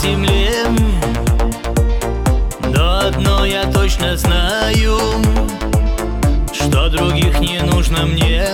земле, но одно я точно знаю, что других не нужно мне.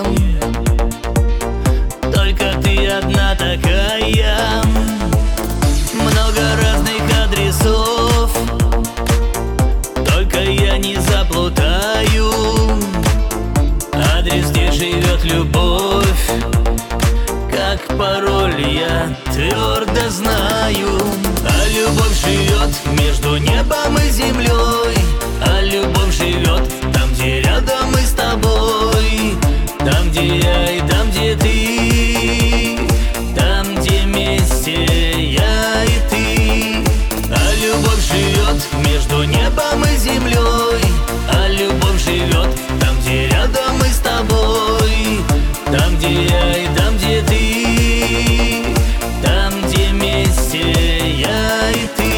Только ты одна такая. Много разных адресов, только я не заплутаю. Адрес, где живет любовь, как пароль я твердо знаю. А любовь живет между небом и землей, а любовь живет там, где рядом мы с тобой. Там, где я и там, где ты, там, где вместе я и ты. А любовь живет между небом и землей, а любовь живет там, где рядом мы с тобой. Там, где я и там, где ты, там, где вместе я и ты.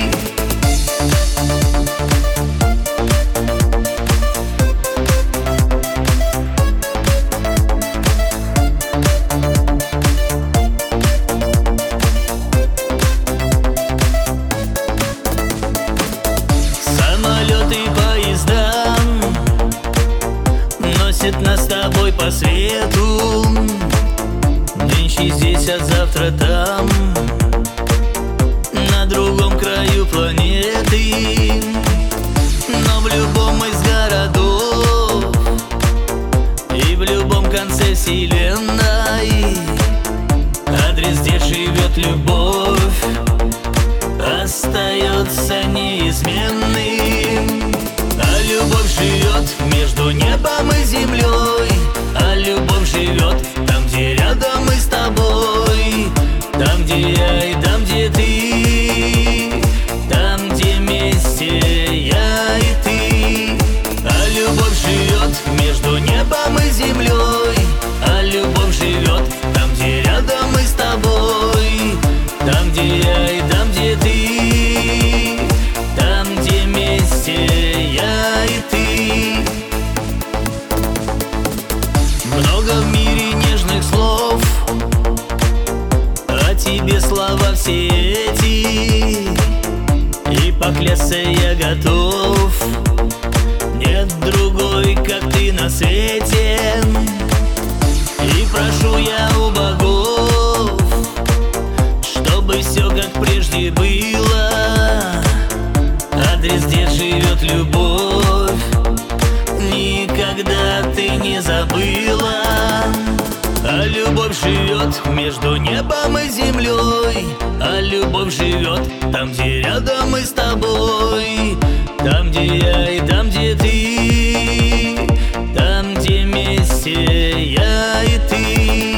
Самолеты и поезда носят нас с тобой по свету. Нынче здесь, а завтра там, на другом краю планеты. Но в любом из городов и в любом конце вселенной адрес, где живет любовь, остается неизменным. А любовь живет между небом и землей, а любовь живет там, где рядом мы с тобой. Там, где я и там, где ты, там, где вместе я и ты. А любовь живет между небом и землей, а любовь живет там, где рядом мы с тобой. Там, где я и там, где ты, там, где вместе я и ты. Много в мире нежных слов, а тебе слова все эти, и поклясться я готов. Нет другой, как ты на свете, и прошу я у богов, чтобы все как прежде было. Адрес, где живет любовь, никогда ты не забыла. А любовь живет между небом и землей, а любовь живет там, где рядом мы с тобой. Там, где я и там, где ты, там, где вместе я и ты.